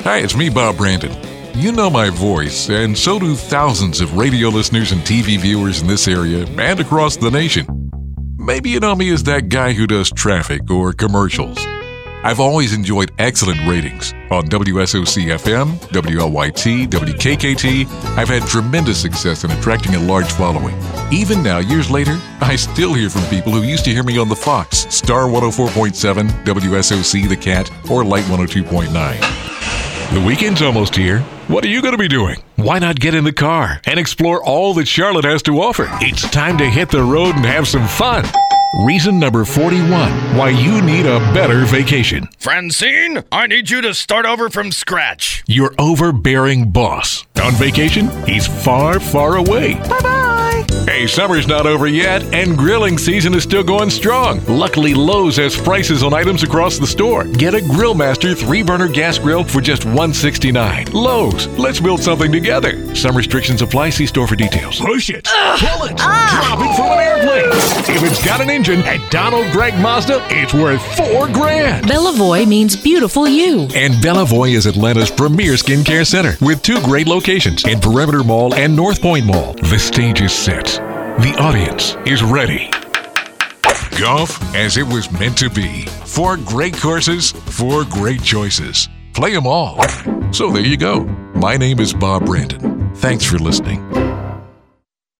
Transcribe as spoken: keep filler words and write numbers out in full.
Hi, it's me, Bob Brandon. You know my voice, and so do thousands of radio listeners and T V viewers in this area and across the nation. Maybe you know me as that guy who does traffic or commercials. I've always enjoyed excellent ratings on W S O C F M, W L Y T, W K K T. I've had tremendous success in attracting a large following. Even now, years later, I still hear from people who used to hear me on the Fox, Star one oh four point seven, W S O C The Cat, or Light one oh two point nine. The weekend's almost here. What are you going to be doing? Why not get in the car and explore all that Charlotte has to offer? It's time to hit the road and have some fun. Reason number forty-one, why you need a better vacation. Francine, I need you to start over from scratch. Your overbearing boss. On vacation, he's far, far away. Bye-bye. Hey, summer's not over yet, and grilling season is still going strong. Luckily, Lowe's has prices on items across the store. Get a Grillmaster three-burner gas grill for just one hundred sixty-nine dollars. Lowe's, let's build something together. Some restrictions apply. See store for details. Push it. Ugh. Pull it. Ah. Drop it from an airplane. If it's got an engine at Donald Gregg Mazda, it's worth four grand. Bellavoy means beautiful you. And Bellavoy is Atlanta's premier skincare center with two great locations in Perimeter Mall and North Point Mall. The stage is set. The audience is ready. Golf as it was meant to be. Four great courses, four great choices. Play them all. So there you go. My name is Bob Brandon. Thanks for listening.